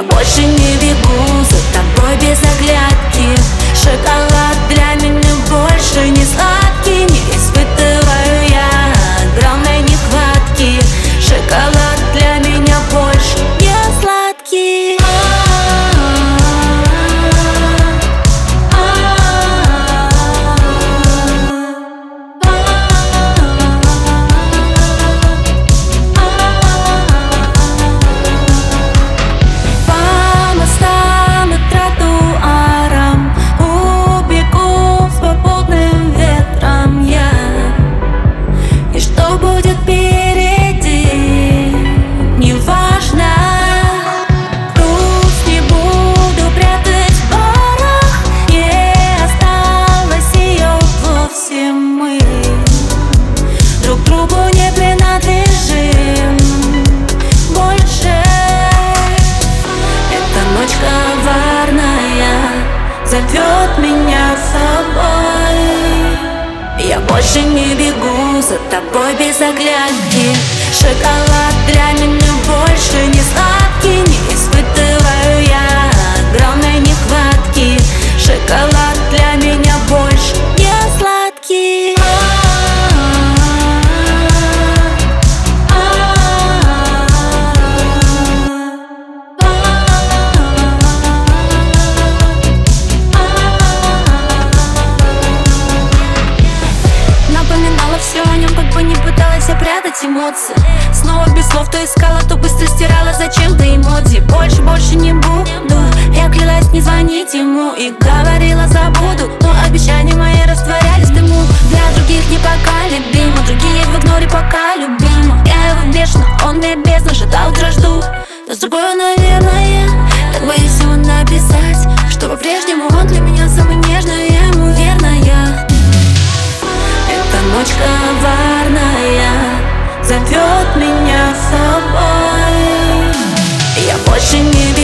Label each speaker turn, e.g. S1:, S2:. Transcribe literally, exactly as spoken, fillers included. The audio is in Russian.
S1: Я больше не бегу за тобой без оглядки. Шоколад для меня больше не сладкий. Не испытываю я огромной нехватки. Шоколад для меня больше не сладкий. Зовет меня с собой. Я больше не бегу за тобой без оглядки. Шоколад для меня больше не сладкий. Не испытываю я огромной нехватки. Шоколад для меня больше не сладкий. Все о нем, как бы не пыталась я прятать эмоции. Снова без слов то искала, то быстро стирала зачем-то эмодзи. Больше, больше не буду. Я клялась не звонить ему и говорила забуду. Но обещания мои растворялись в дыму. Для других не пока любима, другие в игноре пока любима. Я его бешено, он мне бездна, ждал, утро жду. Но с другой, наверное, так боюсь его написать, что по-прежнему он для меня самый нежный, я ему верная. Ночь коварная зовет меня с собой. Я больше не